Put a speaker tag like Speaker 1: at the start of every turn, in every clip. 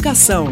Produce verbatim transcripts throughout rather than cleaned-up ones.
Speaker 1: Educação.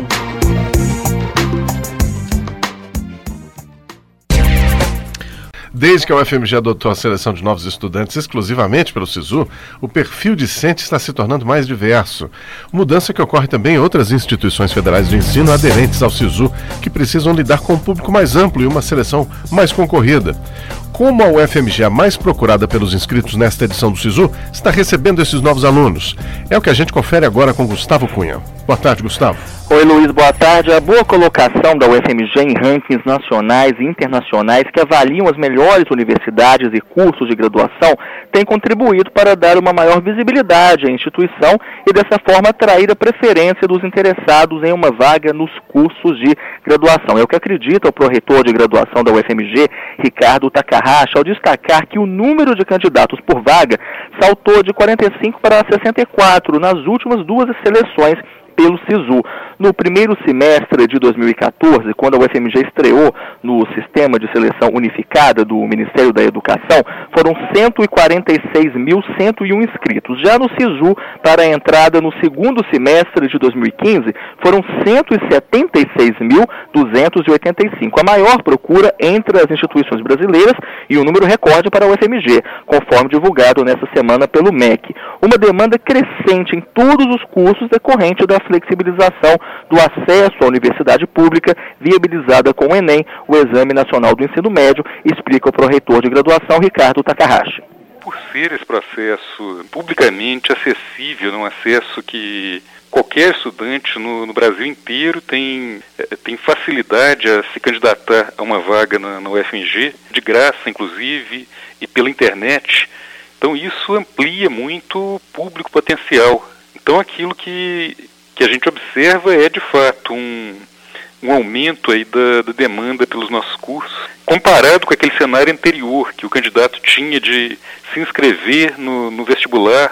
Speaker 2: Desde que a U F M G adotou a seleção de novos estudantes exclusivamente pelo SISU, o perfil discente está se tornando mais diverso. Mudança que ocorre também em outras instituições federais de ensino aderentes ao SISU, que precisam lidar com um público mais amplo e uma seleção mais concorrida. Como a U F M G é a mais procurada pelos inscritos nesta edição do SISU, está recebendo esses novos alunos. É o que a gente confere agora com Gustavo Cunha. Boa tarde, Gustavo.
Speaker 3: Oi, Luiz, boa tarde. A boa colocação da U F M G em rankings nacionais e internacionais que avaliam as melhores universidades e cursos de graduação tem contribuído para dar uma maior visibilidade à instituição e, dessa forma, atrair a preferência dos interessados em uma vaga nos cursos de graduação. É o que acredita o pró-reitor de graduação da U F M G, Ricardo Takahashi, ao destacar que o número de candidatos por vaga saltou de quarenta e cinco para sessenta e quatro nas últimas duas seleções pelo SISU. No primeiro semestre de dois mil e quatorze, quando a U F M G estreou no Sistema de Seleção Unificada do Ministério da Educação, foram cento e quarenta e seis mil cento e um inscritos. Já no SISU, para a entrada no segundo semestre de dois mil e quinze, foram cento e setenta e seis mil duzentos e oitenta e cinco, a maior procura entre as instituições brasileiras e um número recorde para a U F M G, conforme divulgado nesta semana pelo M E C. Uma demanda crescente em todos os cursos decorrente da flexibilização do acesso à universidade pública, viabilizada com o Enem, o Exame Nacional do Ensino Médio, explica o pró-reitor de graduação, Ricardo Takahashi.
Speaker 4: Por ser esse processo publicamente acessível, um acesso que qualquer estudante no, no Brasil inteiro tem, tem facilidade a se candidatar a uma vaga na, na U F M G, de graça, inclusive, e pela internet. Então isso amplia muito o público potencial. Então aquilo que, que a gente observa é, de fato, um, um aumento aí da, da demanda pelos nossos cursos, comparado com aquele cenário anterior, que o candidato tinha de se inscrever no, no vestibular.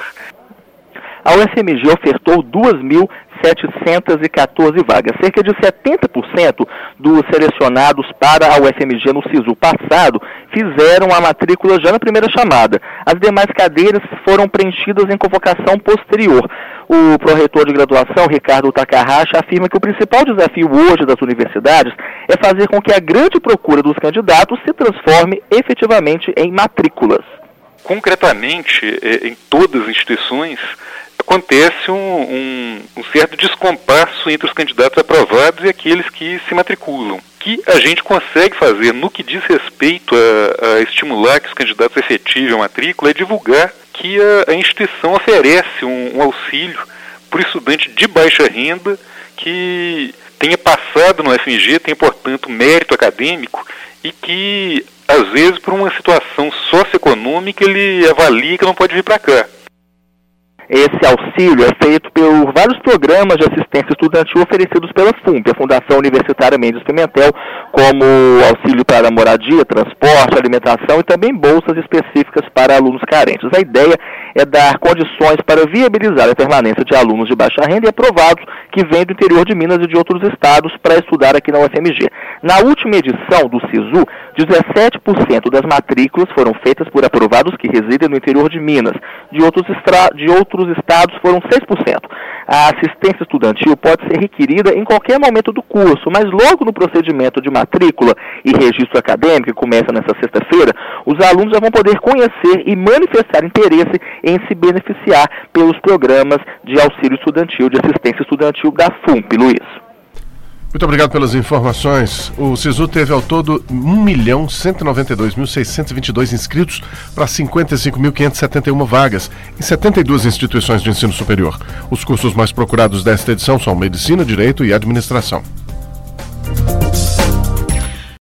Speaker 3: A U F M G ofertou duas mil setecentas e quatorze vagas. Cerca de setenta por cento dos selecionados para a U F M G no SISU passado fizeram a matrícula já na primeira chamada. As demais cadeiras foram preenchidas em convocação posterior. O pró-reitor de graduação, Ricardo Takahashi, afirma que o principal desafio hoje das universidades é fazer com que a grande procura dos candidatos se transforme efetivamente em matrículas.
Speaker 4: Concretamente, em todas as instituições, acontece um, um, um certo descompasso entre os candidatos aprovados e aqueles que se matriculam. O que a gente consegue fazer no que diz respeito a, a estimular que os candidatos efetivem a matrícula é divulgar que a, a instituição oferece um, um auxílio para o estudante de baixa renda que tenha passado no U F M G, tenha, portanto, mérito acadêmico e que, às vezes, por uma situação socioeconômica, ele avalia que não pode vir para cá.
Speaker 3: Esse auxílio é feito por vários programas de assistência estudantil oferecidos pela FUNP, a Fundação Universitária Mendes Pimentel, como auxílio para moradia, transporte, alimentação e também bolsas específicas para alunos carentes. A ideia é dar condições para viabilizar a permanência de alunos de baixa renda e aprovados que vêm do interior de Minas e de outros estados para estudar aqui na U F M G. Na última edição do SISU, dezessete por cento das matrículas foram feitas por aprovados que residem no interior de Minas. De outros, extra... de outros estados foram seis por cento. A assistência estudantil pode ser requerida em qualquer momento do curso, mas logo no procedimento de matrícula e registro acadêmico, que começa nesta sexta-feira, os alunos já vão poder conhecer e manifestar interesse em se beneficiar pelos programas de auxílio estudantil, de assistência estudantil da FUNP, Luiz.
Speaker 2: Muito obrigado pelas informações. O SISU teve ao todo um milhão cento e noventa e dois mil seiscentos e vinte e dois inscritos para cinquenta e cinco mil quinhentas e setenta e uma vagas em setenta e duas instituições de ensino superior. Os cursos mais procurados desta edição são Medicina, Direito e Administração.